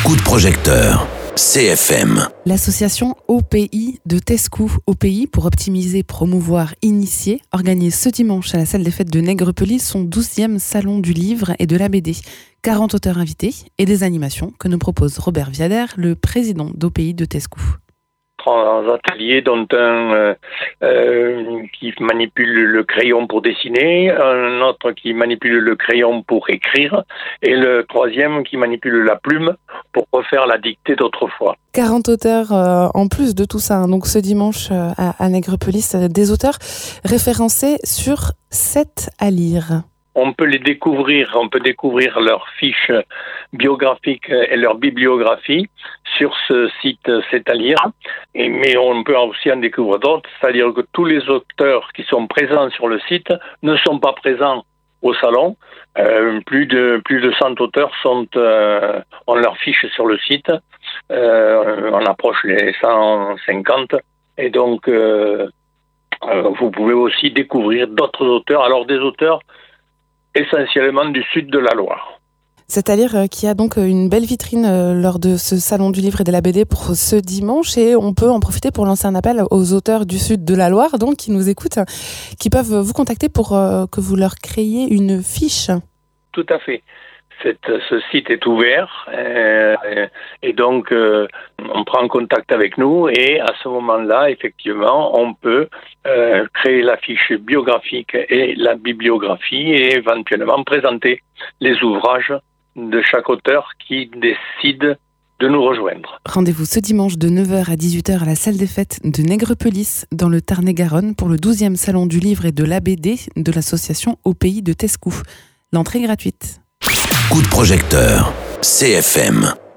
Coup de projecteur. CFM. L'association OPI de Tescou, OPI pour optimiser, promouvoir, initier, organise ce dimanche à la salle des fêtes de Nègrepelisse son 12e salon du livre et de la BD. 40 auteurs invités et des animations que nous propose Robert Viader, le président d'OPI de Tescou. 3 ateliers, dont un qui manipule le crayon pour dessiner, un autre qui manipule le crayon pour écrire, et le 3e qui manipule la plume pour refaire la dictée d'autrefois. 40 auteurs en plus de tout ça, donc ce dimanche à Nègrepelisse, des auteurs référencés sur 7 à lire. On peut découvrir leurs fiches biographiques et leur bibliographie sur ce site C'est à lire, mais on peut aussi en découvrir d'autres, c'est-à-dire que tous les auteurs qui sont présents sur le site ne sont pas présents au salon. Plus de 100 auteurs ont leurs fiches sur le site, on approche les 150, et donc vous pouvez aussi découvrir d'autres auteurs, alors des auteurs essentiellement du sud de la Loire. C'est-à-dire qu'il y a donc une belle vitrine lors de ce salon du livre et de la BD pour ce dimanche, et on peut en profiter pour lancer un appel aux auteurs du sud de la Loire, donc qui nous écoutent, qui peuvent vous contacter pour que vous leur créiez une fiche. Tout à fait. Ce site est ouvert et donc on prend contact avec nous, et à ce moment-là, effectivement, on peut créer la fiche biographique et la bibliographie et éventuellement présenter les ouvrages de chaque auteur qui décide de nous rejoindre. Rendez-vous ce dimanche de 9h à 18h à la salle des fêtes de Nègrepelisse dans le Tarn-et-Garonne pour le 12e salon du livre et de la BD de l'association OPI de Tescou. L'entrée est gratuite. Coup de projecteur. CFM.